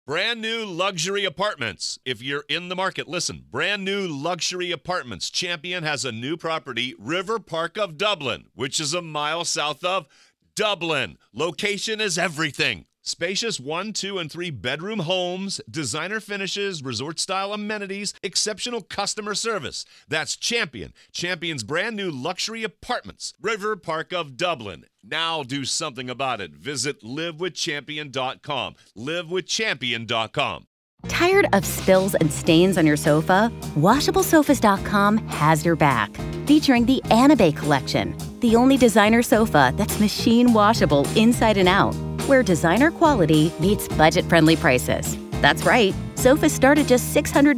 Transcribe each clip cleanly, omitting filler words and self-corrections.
Brand new luxury apartments. If you're in the market, listen. Brand new luxury apartments. Champion has a new property, River Park of Dublin, which is a mile south of Dublin. Location is everything. Spacious 1, 2, and 3 bedroom homes, designer finishes, resort-style amenities, exceptional customer service. That's Champion. Champion's brand new luxury apartments, River Park of Dublin. Now do something about it. Visit livewithchampion.com. Livewithchampion.com. Tired of spills and stains on your sofa? WashableSofas.com has your back. Featuring the Anabay collection, the only designer sofa that's machine washable inside and out, where designer quality meets budget-friendly prices. That's right, sofas start at just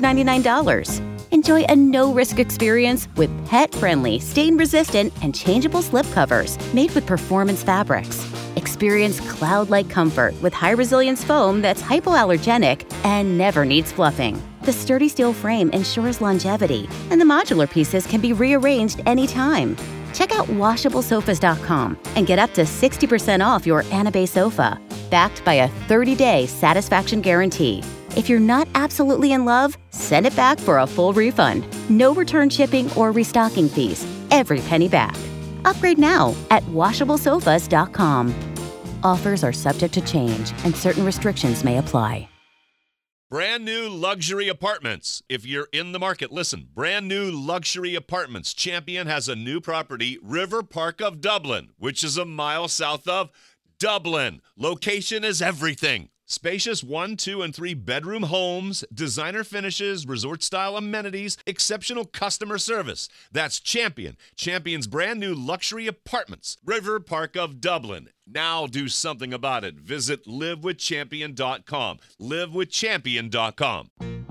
$699. Enjoy a no-risk experience with pet-friendly, stain-resistant, and changeable slipcovers made with performance fabrics. Experience cloud-like comfort with high-resilience foam that's hypoallergenic and never needs fluffing. The sturdy steel frame ensures longevity, and the modular pieces can be rearranged anytime. Check out WashableSofas.com and get up to 60% off your Anabay sofa, backed by a 30-day satisfaction guarantee. If you're not absolutely in love, send it back for a full refund. No return shipping or restocking fees. Every penny back. Upgrade now at WashableSofas.com. Offers are subject to change and certain restrictions may apply. Brand new luxury apartments. If you're in the market, listen. Brand new luxury apartments. Champion has a new property, River Park of Dublin, which is a mile south of Dublin. Location is everything. Spacious 1, 2, and 3 bedroom homes, designer finishes, resort-style amenities, exceptional customer service. That's Champion. Champion's brand new luxury apartments, River Park of Dublin. Now do something about it. Visit livewithchampion.com. Livewithchampion.com.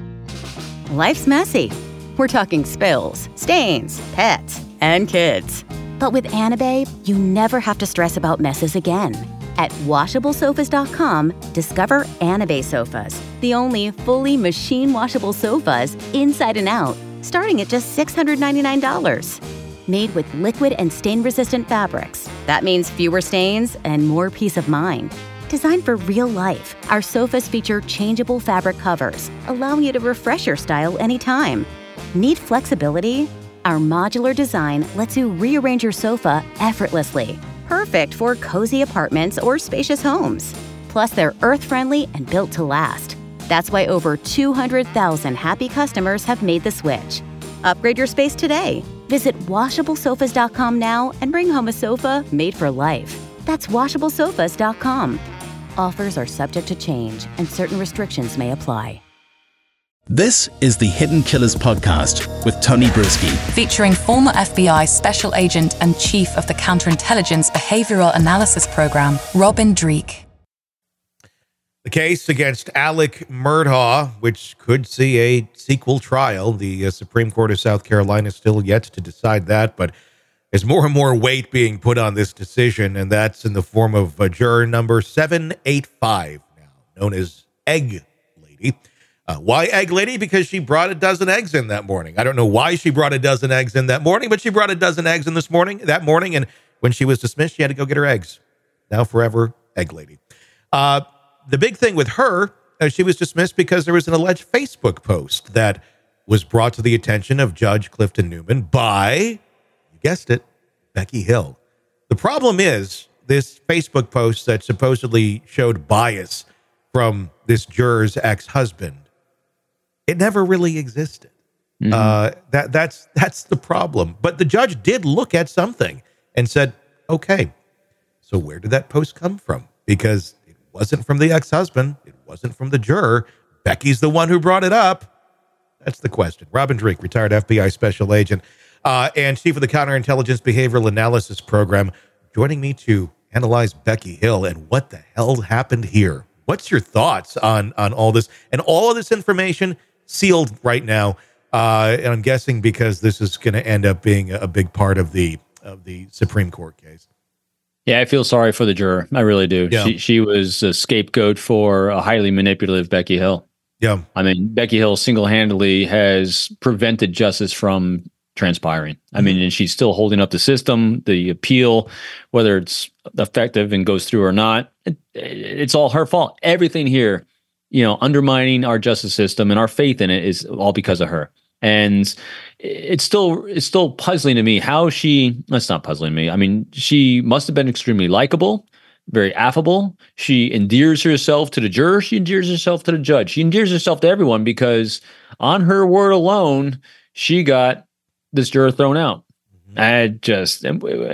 Life's messy. We're talking spills, stains, pets, and kids. But with Anabay, you never have to stress about messes again. At WashableSofas.com, discover Anabay sofas, the only fully machine-washable sofas inside and out, starting at just $699. Made with liquid and stain-resistant fabrics. That means fewer stains and more peace of mind. Designed for real life, our sofas feature changeable fabric covers, allowing you to refresh your style anytime. Need flexibility? Our modular design lets you rearrange your sofa effortlessly. Perfect for cozy apartments or spacious homes. Plus, they're earth-friendly and built to last. That's why over 200,000 happy customers have made the switch. Upgrade your space today. Visit WashableSofas.com now and bring home a sofa made for life. That's WashableSofas.com. Offers are subject to change and certain restrictions may apply. This is the Hidden Killers podcast with Tony Brueski. Featuring former FBI Special Agent and Chief of the Counterintelligence Behavioral Analysis Program, Robin Dreeke. The case against Alec Murdaugh, which could see a sequel trial. The Supreme Court of South Carolina is still yet to decide that, but there's more and more weight being put on this decision, and that's in the form of juror number 785, now known as Egg Lady. Why Egg Lady? Because she brought a dozen eggs in that morning. I don't know why she brought a dozen eggs in that morning, but she brought a dozen eggs in that morning, and when she was dismissed, she had to go get her eggs. Now forever, Egg Lady. The big thing with her, she was dismissed because there was an alleged Facebook post that was brought to the attention of Judge Clifton Newman by, you guessed it, Becky Hill. The problem is this Facebook post that supposedly showed bias from this juror's ex-husband. It never really existed. That's the problem. But the judge did look at something and said, okay, so where did that post come from? Because it wasn't from the ex-husband. It wasn't from the juror. Becky's the one who brought it up. That's the question. Robin Dreeke, retired FBI Special Agent and Chief of the Counterintelligence Behavioral Analysis Program, joining me to analyze Becky Hill and what the hell happened here. What's your thoughts on all this? And all of this information sealed right now, and I'm guessing because this is going to end up being a big part of the Supreme Court case. Yeah, I feel sorry for the juror. I really do. Yeah. She was a scapegoat for a highly manipulative Becky Hill. Yeah. I mean, Becky Hill single-handedly has prevented justice from transpiring. I mean, and she's still holding up the system, the appeal, whether it's effective and goes through or not. It's all her fault. Everything here undermining our justice system and our faith in it is all because of her. And it's still puzzling to me how that's not puzzling me. I mean, she must have been extremely likable, very affable. She endears herself to the juror. She endears herself to the judge. She endears herself to everyone because on her word alone, she got this juror thrown out. It just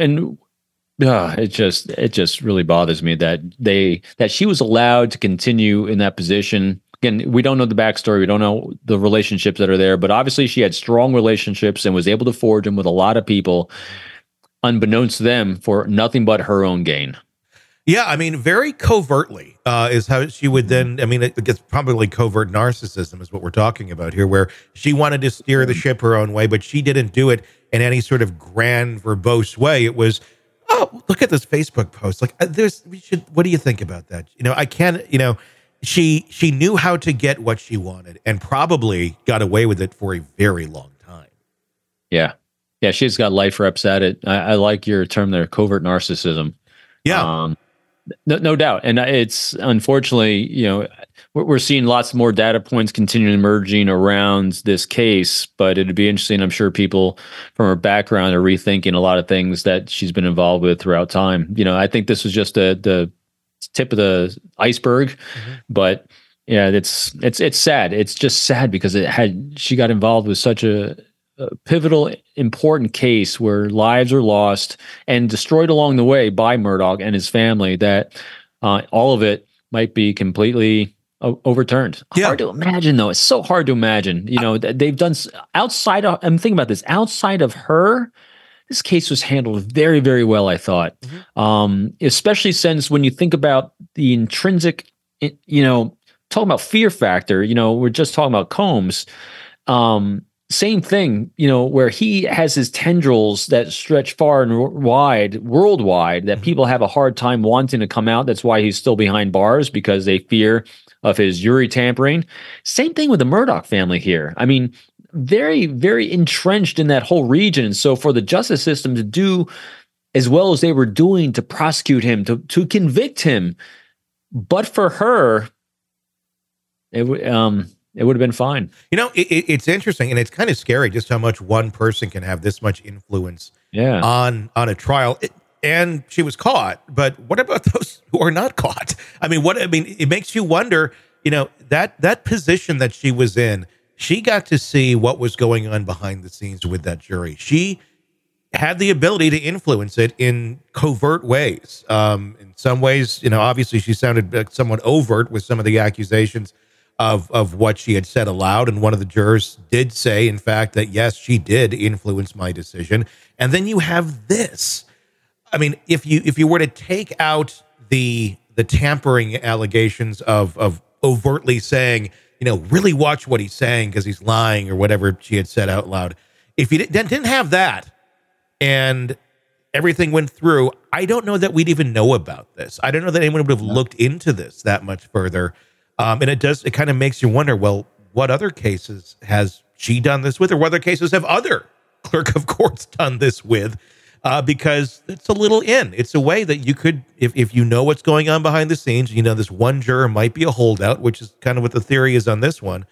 really bothers me that she was allowed to continue in that position. Again, we don't know the backstory. We don't know the relationships that are there, but obviously she had strong relationships and was able to forge them with a lot of people, unbeknownst to them, for nothing but her own gain. Yeah, I mean, very covertly is how she would then, I mean, it's probably covert narcissism is what we're talking about here, where she wanted to steer the ship her own way, but she didn't do it in any sort of grand, verbose way. It was, oh, look at this Facebook post. Like, what do you think about that? She knew how to get what she wanted and probably got away with it for a very long time. Yeah. Yeah. She's got life reps at it. I like your term there, covert narcissism. Yeah. No doubt. And it's unfortunately, we're seeing lots more data points continuing emerging around this case, but it'd be interesting. I'm sure people from her background are rethinking a lot of things that she's been involved with throughout time. I think this was just the tip of the iceberg, but yeah, it's sad. It's just sad because she got involved with such a pivotal, important case where lives are lost and destroyed along the way by Murdaugh and his family, that all of it might be completely overturned. Yeah. Hard to imagine, though. It's so hard to imagine. They've done outside of, I'm thinking about this, outside of her, this case was handled very, very well, I thought. Especially since when you think about the intrinsic, talking about fear factor, we're just talking about Combs. Same thing, where he has his tendrils that stretch far and wide, worldwide, that people have a hard time wanting to come out. That's why he's still behind bars, because they fear of his jury tampering. Same thing with the Murdaugh family here. I mean, very, very entrenched in that whole region. So for the justice system to do as well as they were doing to prosecute him, to convict him, but for her, it would have been fine. It's interesting, and it's kind of scary just how much one person can have this much influence on a trial. And she was caught, but what about those who are not caught? It makes you wonder, that position that she was in, she got to see what was going on behind the scenes with that jury. She had the ability to influence it in covert ways. In some ways, obviously she sounded somewhat overt with some of the accusations of what she had said aloud. And one of the jurors did say, in fact, that yes, she did influence my decision. And then you have this. I mean, if you were to take out the tampering allegations of overtly saying, really watch what he's saying because he's lying or whatever she had said out loud. If you didn't have that and everything went through, I don't know that we'd even know about this. I don't know that anyone would have looked into this that much further. And it kind of makes you wonder, well, what other cases has she done this with, or what other cases have other clerk of courts done this with? Because it's a little it's a way that you could, if you know what's going on behind the scenes, this one juror might be a holdout, which is kind of what the theory is on this one,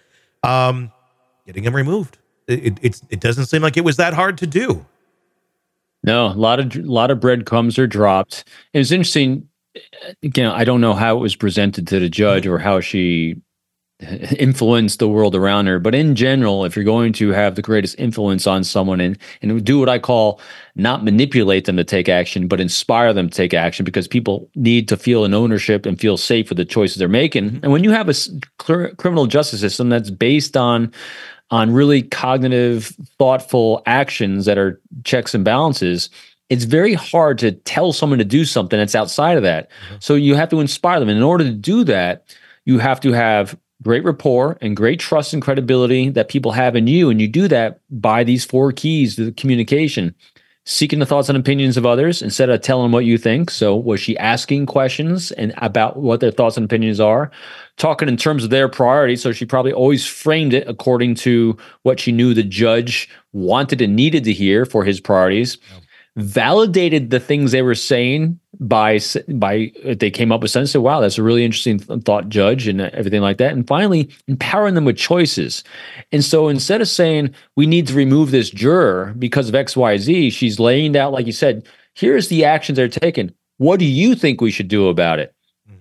getting him removed. It doesn't seem like it was that hard to do. No, a lot of breadcrumbs are dropped. It was interesting. Again, I don't know how it was presented to the judge or how she influence the world around her. But in general, if you're going to have the greatest influence on someone and do what I call not manipulate them to take action, but inspire them to take action, because people need to feel an ownership and feel safe with the choices they're making. And when you have a criminal justice system that's based on really cognitive, thoughtful actions that are checks and balances, it's very hard to tell someone to do something that's outside of that. So you have to inspire them. And in order to do that, you have to have great rapport and great trust and credibility that people have in you. And you do that by these 4 keys to the communication: seeking the thoughts and opinions of others instead of telling them what you think. So was she asking questions and about what their thoughts and opinions are? Talking in terms of their priorities. So she probably always framed it according to what she knew the judge wanted and needed to hear for his priorities. validated the things they were saying by they came up with something. Said, wow, that's a really interesting thought, Judge, and everything like that. And finally, empowering them with choices. And so instead of saying we need to remove this juror because of X, Y, Z, she's laying out, like you said, here's the actions they're taking. What do you think we should do about it?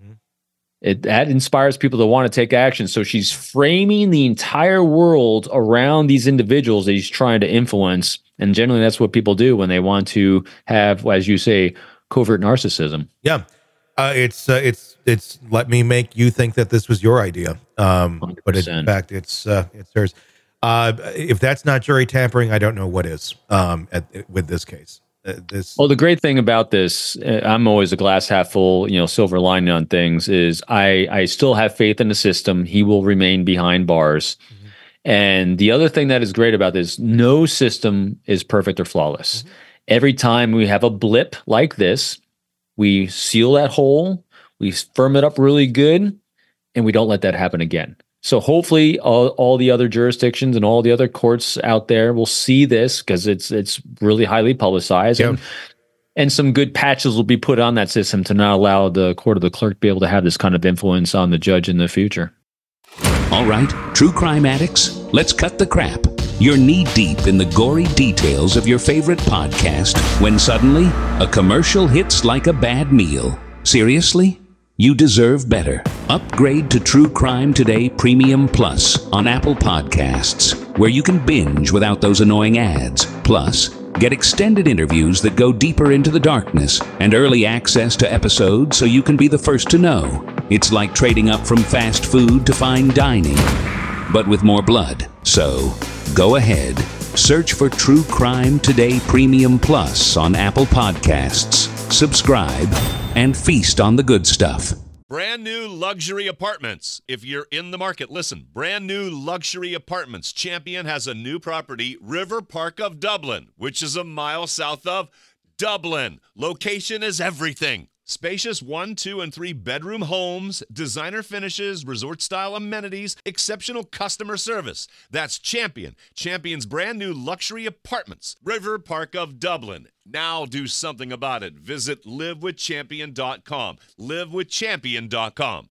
That inspires people to want to take action. So she's framing the entire world around these individuals that he's trying to influence. And generally, that's what people do when they want to have, as you say, covert narcissism. Yeah. It's let me make you think that this was your idea. But in fact, it's hers. If that's not jury tampering, I don't know what is with this case. Well, the great thing about this, I'm always a glass half full, silver lining on things, is I still have faith in the system. He will remain behind bars. Mm-hmm. And the other thing that is great about this, no system is perfect or flawless. Mm-hmm. Every time we have a blip like this, we seal that hole, we firm it up really good, and we don't let that happen again. So hopefully all the other jurisdictions and all the other courts out there will see this, because it's really highly publicized. Yeah. And some good patches will be put on that system to not allow the court of the clerk to be able to have this kind of influence on the judge in the future. All right, true crime addicts, let's cut the crap. You're knee-deep in the gory details of your favorite podcast when suddenly a commercial hits like a bad meal. Seriously? You deserve better. Upgrade to True Crime Today Premium Plus on Apple Podcasts, where you can binge without those annoying ads. Plus, get extended interviews that go deeper into the darkness and early access to episodes so you can be the first to know. It's like trading up from fast food to fine dining, but with more blood. So, go ahead. Search for True Crime Today Premium Plus on Apple Podcasts. Subscribe and feast on the good stuff. Brand new luxury apartments. If you're in the market, listen. Brand new luxury apartments. Champion has a new property, River Park of Dublin, which is a mile south of Dublin. Location is everything. Spacious 1, 2, and 3 bedroom homes, designer finishes, resort-style amenities, exceptional customer service. That's Champion. Champion's brand new luxury apartments, River Park of Dublin. Now do something about it. Visit livewithchampion.com. Livewithchampion.com.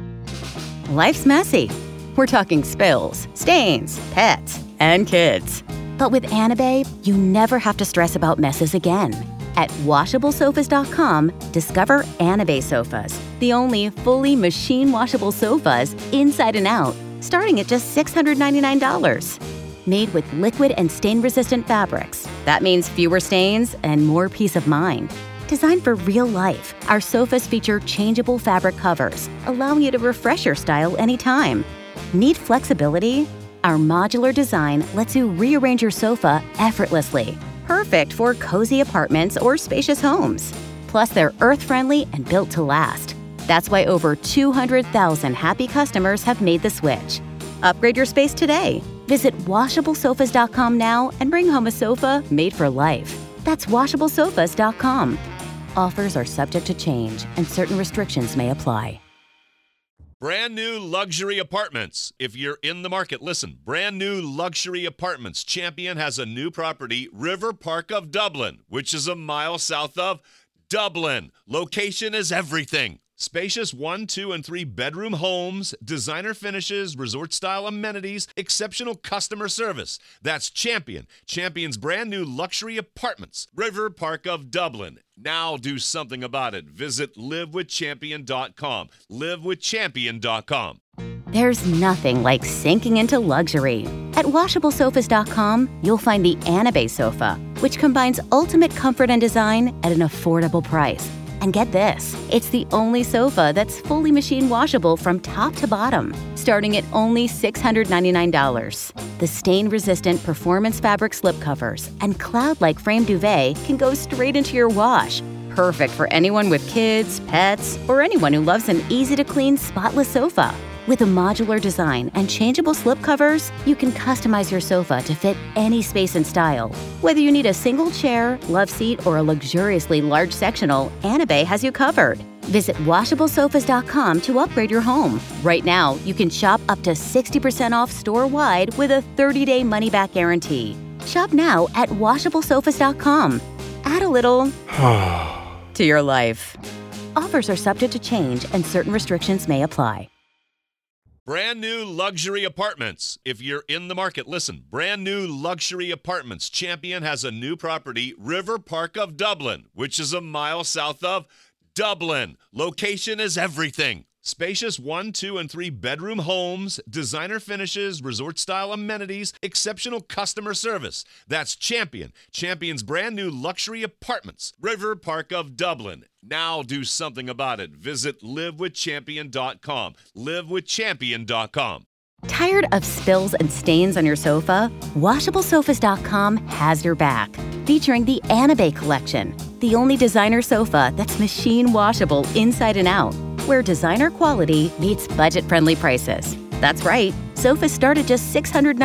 Life's messy. We're talking spills, stains, pets, and kids. But with Anabae, you never have to stress about messes again. At WashableSofas.com, discover Anabae sofas, the only fully machine-washable sofas inside and out, starting at just $699. Made with liquid and stain-resistant fabrics. That means fewer stains and more peace of mind. Designed for real life, our sofas feature changeable fabric covers, allowing you to refresh your style anytime. Need flexibility? Our modular design lets you rearrange your sofa effortlessly. Perfect for cozy apartments or spacious homes. Plus, they're earth-friendly and built to last. That's why over 200,000 happy customers have made the switch. Upgrade your space today. Visit WashableSofas.com now and bring home a sofa made for life. That's WashableSofas.com. Offers are subject to change and certain restrictions may apply. Brand new luxury apartments. If you're in the market, listen. Brand new luxury apartments. Champion has a new property, River Park of Dublin, which is a mile south of Dublin. Location is everything. Spacious 1, 2, and 3 bedroom homes, designer finishes, resort-style amenities, exceptional customer service. That's Champion. Champion's brand new luxury apartments, River Park of Dublin. Now do something about it. Visit livewithchampion.com. Livewithchampion.com. There's nothing like sinking into luxury. At WashableSofas.com, you'll find the Anabae sofa, which combines ultimate comfort and design at an affordable price. And get this, it's the only sofa that's fully machine washable from top to bottom, starting at only $699. The stain-resistant performance fabric slipcovers and cloud-like frame duvet can go straight into your wash. Perfect for anyone with kids, pets, or anyone who loves an easy-to-clean, spotless sofa. With a modular design and changeable slipcovers, you can customize your sofa to fit any space and style. Whether you need a single chair, love seat, or a luxuriously large sectional, Anabae has you covered. Visit WashableSofas.com to upgrade your home. Right now, you can shop up to 60% off store-wide with a 30-day money-back guarantee. Shop now at WashableSofas.com. Add a little to your life. Offers are subject to change and certain restrictions may apply. Brand new luxury apartments. If you're in the market, listen. Brand new luxury apartments. Champion has a new property, River Park of Dublin, which is a mile south of Dublin. Location is everything. Spacious 1, 2, and 3 bedroom homes, designer finishes, resort-style amenities, exceptional customer service. That's Champion. Champion's brand new luxury apartments, River Park of Dublin. Now do something about it. Visit livewithchampion.com. Livewithchampion.com. Tired of spills and stains on your sofa? WashableSofas.com has your back. Featuring the Anabay collection, the only designer sofa that's machine washable inside and out, where designer quality meets budget-friendly prices. That's right, sofas start at just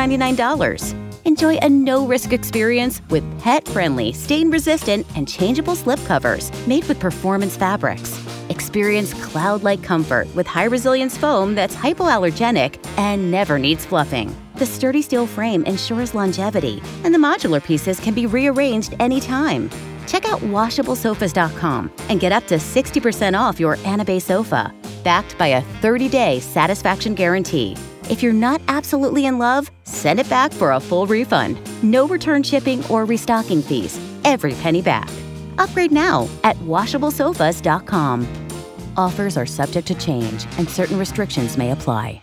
$699. Enjoy a no-risk experience with pet-friendly, stain-resistant, and changeable slipcovers made with performance fabrics. Experience cloud-like comfort with high-resilience foam that's hypoallergenic and never needs fluffing. The sturdy steel frame ensures longevity, and the modular pieces can be rearranged anytime. Check out WashableSofas.com and get up to 60% off your Anabay sofa, backed by a 30-day satisfaction guarantee. If you're not absolutely in love, send it back for a full refund. No return shipping or restocking fees. Every penny back. Upgrade now at WashableSofas.com. Offers are subject to change and certain restrictions may apply.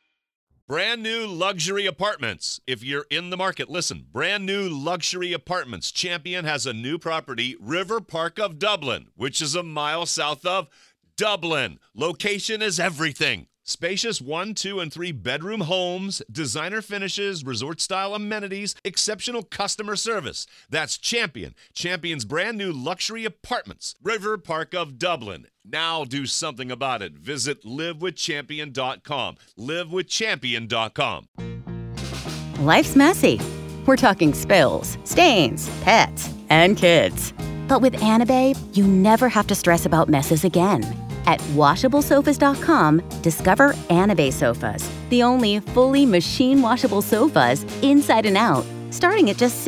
Brand new luxury apartments. If you're in the market, listen. Brand new luxury apartments. Champion has a new property, River Park of Dublin, which is a mile south of Dublin. Location is everything. Spacious 1, 2, and 3 bedroom homes, designer finishes, resort-style amenities, exceptional customer service. That's Champion. Champion's brand new luxury apartments, River Park of Dublin. Now do something about it. Visit livewithchampion.com. Livewithchampion.com. Life's messy. We're talking spills, stains, pets, and kids. But with Anabay, you never have to stress about messes again. At WashableSofas.com, discover Anabay sofas, the only fully machine washable sofas inside and out, starting at just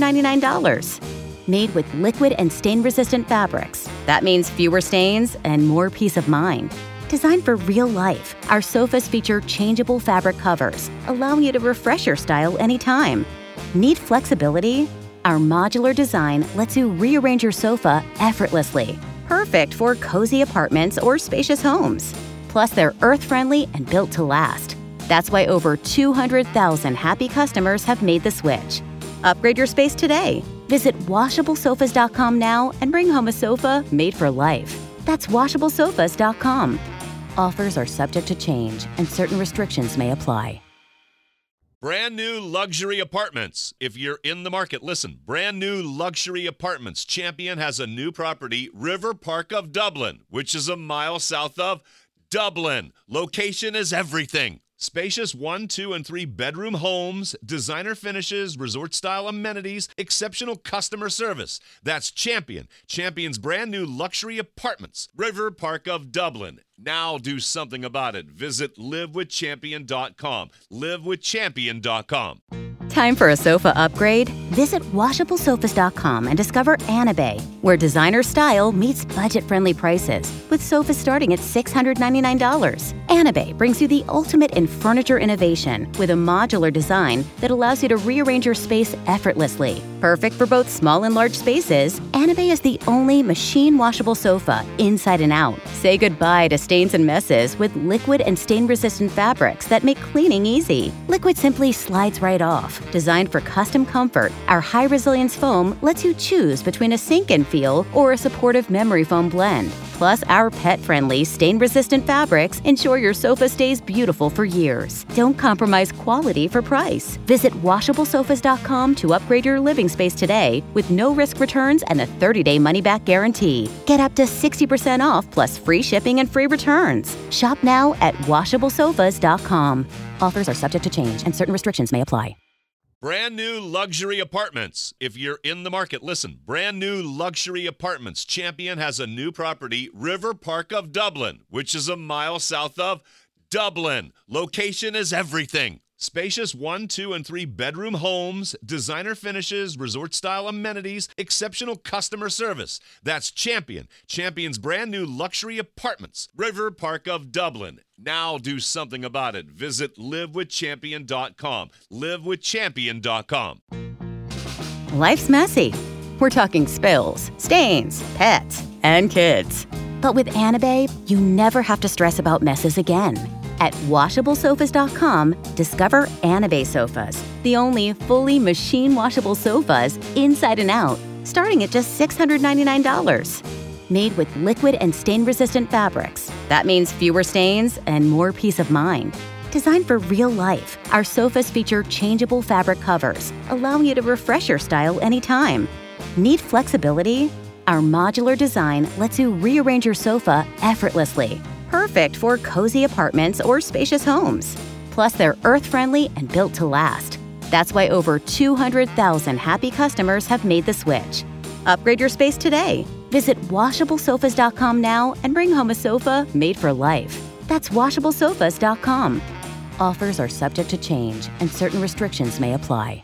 $699. Made with liquid and stain-resistant fabrics. That means fewer stains and more peace of mind. Designed for real life, our sofas feature changeable fabric covers, allowing you to refresh your style anytime. Need flexibility? Our modular design lets you rearrange your sofa effortlessly. Perfect for cozy apartments or spacious homes. Plus, they're earth-friendly and built to last. That's why over 200,000 happy customers have made the switch. Upgrade your space today. Visit WashableSofas.com now and bring home a sofa made for life. That's WashableSofas.com. Offers are subject to change and certain restrictions may apply. Brand new luxury apartments. If you're in the market, listen. Brand new luxury apartments. Champion has a new property, River Park of Dublin, which is a mile south of Dublin. Location is everything. Spacious 1, 2, and 3 bedroom homes, designer finishes, resort-style amenities, exceptional customer service. That's Champion. Champion's brand new luxury apartments, River Park of Dublin. Now do something about it. Visit livewithchampion.com. Livewithchampion.com. Time for a sofa upgrade? Visit WashableSofas.com and discover Anabay, where designer style meets budget-friendly prices, with sofas starting at $699. Anabay brings you the ultimate in furniture innovation with a modular design that allows you to rearrange your space effortlessly. Perfect for both small and large spaces, Anabay is the only machine washable sofa inside and out. Say goodbye to stains and messes with liquid and stain-resistant fabrics that make cleaning easy. Liquid simply slides right off. Designed for custom comfort, our high-resilience foam lets you choose between a sink-in feel or a supportive memory foam blend. Plus, our pet-friendly, stain-resistant fabrics ensure your sofa stays beautiful for years. Don't compromise quality for price. Visit WashableSofas.com to upgrade your living space today with no-risk returns and a 30-day money-back guarantee. Get up to 60% off plus free shipping and free returns. Shop now at WashableSofas.com. Offers are subject to change and certain restrictions may apply. Brand new luxury apartments. If you're in the market, listen. Brand new luxury apartments. Champion has a new property, River Park of Dublin, which is a mile south of Dublin. Location is everything. Spacious 1, 2, and 3 bedroom homes, designer finishes, resort-style amenities, exceptional customer service. That's Champion. Champion's brand new luxury apartments. River Park of Dublin. Now do something about it. Visit livewithchampion.com. livewithchampion.com. Life's messy. We're talking spills, stains, pets, and kids. But with Anababe, you never have to stress about messes again. At WashableSofas.com, discover Anababe sofas, the only fully machine-washable sofas inside and out, starting at just $699. Made with liquid and stain-resistant fabrics. That means fewer stains and more peace of mind. Designed for real life, our sofas feature changeable fabric covers, allowing you to refresh your style anytime. Need flexibility? Our modular design lets you rearrange your sofa effortlessly. Perfect for cozy apartments or spacious homes. Plus, they're earth-friendly and built to last. That's why over 200,000 happy customers have made the switch. Upgrade your space today. Visit WashableSofas.com now and bring home a sofa made for life. That's WashableSofas.com. Offers are subject to change and certain restrictions may apply.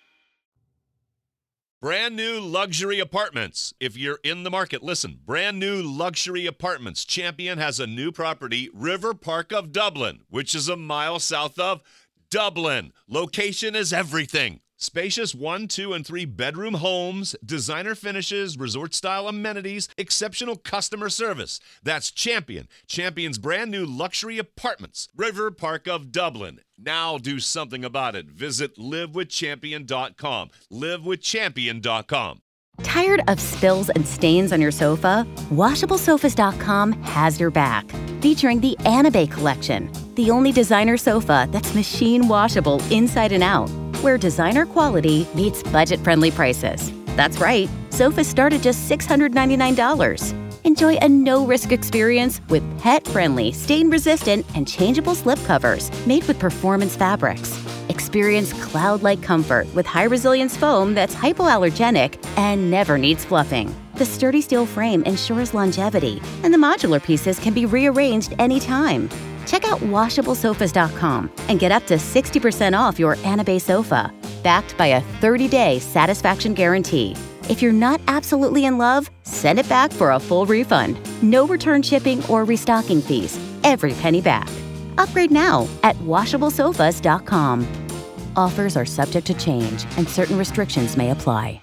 Brand new luxury apartments. If you're in the market, listen. Brand new luxury apartments. Champion has a new property, River Park of Dublin, which is a mile south of Dublin. Location is everything. Spacious 1, 2, and 3 bedroom homes, designer finishes, resort-style amenities, exceptional customer service. That's Champion. Champion's brand new luxury apartments. River Park of Dublin. Now do something about it. Visit livewithchampion.com. livewithchampion.com. Tired of spills and stains on your sofa? WashableSofas.com has your back. Featuring the Anababe collection, the only designer sofa that's machine washable inside and out, where designer quality meets budget-friendly prices. That's right, sofas start at just $699. Enjoy a no-risk experience with pet-friendly, stain-resistant, and changeable slipcovers made with performance fabrics. Experience cloud-like comfort with high-resilience foam that's hypoallergenic and never needs fluffing. The sturdy steel frame ensures longevity, and the modular pieces can be rearranged anytime. Check out WashableSofas.com and get up to 60% off your Anababe sofa, backed by a 30-day satisfaction guarantee. If you're not absolutely in love, send it back for a full refund. No return shipping or restocking fees. Every penny back. Upgrade now at WashableSofas.com. Offers are subject to change and certain restrictions may apply.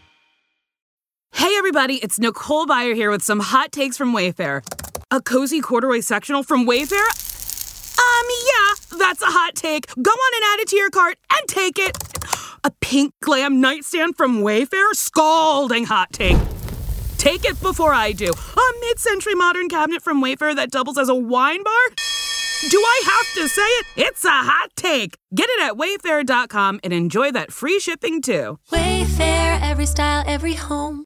Hey everybody, it's Nicole Byer here with some hot takes from Wayfair. A cozy corduroy sectional from Wayfair? Yeah, that's a hot take. Go on and add it to your cart and take it. A pink glam nightstand from Wayfair? Scalding hot take. Take it before I do. A mid-century modern cabinet from Wayfair that doubles as a wine bar? Do I have to say it? It's a hot take. Get it at Wayfair.com and enjoy that free shipping too. Wayfair, every style, every home.